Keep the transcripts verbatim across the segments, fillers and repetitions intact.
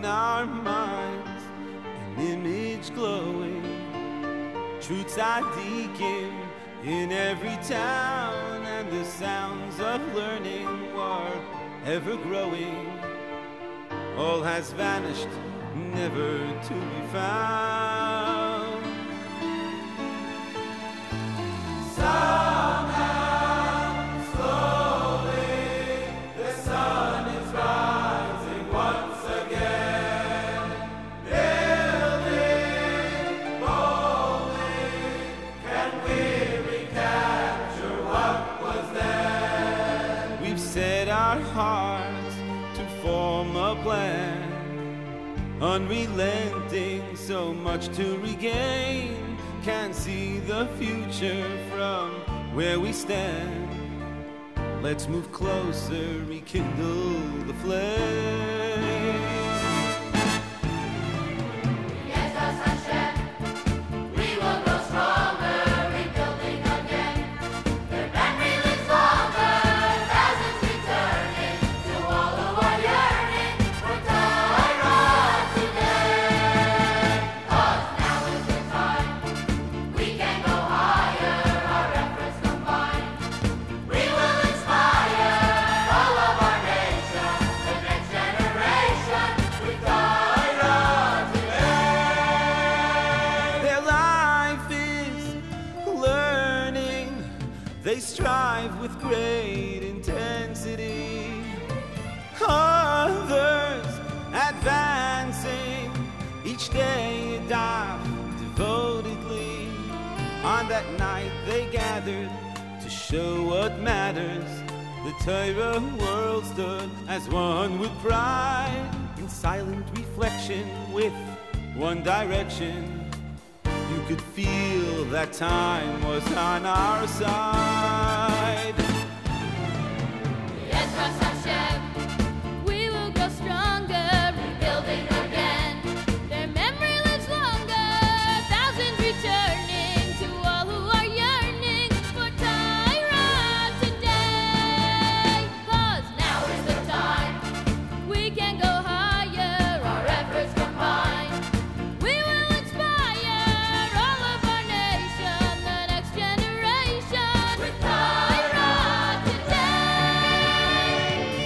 in our minds, an image glowing, truths tzaddikim in every town, and the sounds of learning are ever growing. All has vanished, never to be found. Somehow, slowly, the sun is rising once again. Building boldly, can we recapture what was then? We've set our hearts to form a plan, unrelenting, so much to regain. Can't see the future from where we stand. Let's move closer, rekindle the flame. Yes, as Hashem, we will grow stronger, rebuilding again. Their memory lives longer, thousands returning to all who are yearning for Torah today. 'Cause now is the time. We can go higher, our efforts combined. We will inspire all of our nation, the next generation, with Torah today. Their life is learning. They strive with great intensity. Others advancing each day dive devotedly. On that night they gathered to show what matters. The Torah world stood as one with pride, in silent reflection with one direction. You could feel that time was on our side. Yes, Ras Hashem, we will grow stronger, rebuilding again. Their memory lives longer, thousands returning to all who are yearning for Torah today. 'Cause now is the time, we can go higher, our efforts combined. We will inspire all of our nation, the next generation, with Torah today.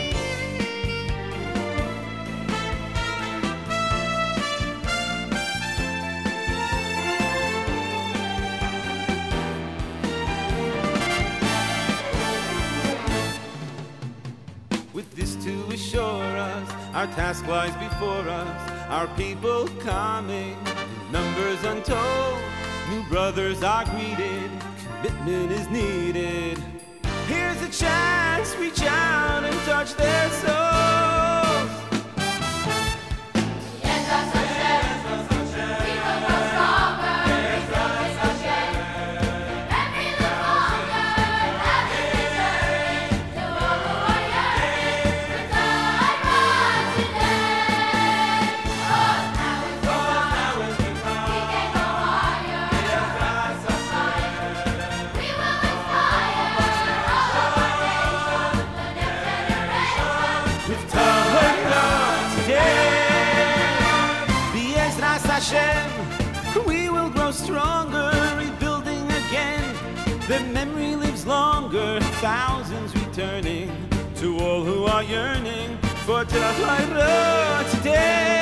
With this to assure us, our task lies before us, our people coming, numbers untold, new brothers are greeted, commitment is needed. Here's a chance, reach out and touch their souls. Yes, Ras Hashem, we will grow stronger, rebuilding again. Memory lives longer, thousands returning to all who are yearning for Torah today. 'Cause now is the time, we can go higher, our efforts combined. We will inspire all of our nation, the next generation. With Torah today, B'ezras Hashem, we will grow stronger, rebuilding again. The memory lives longer, thousands returning to all who are yearning for Torah today.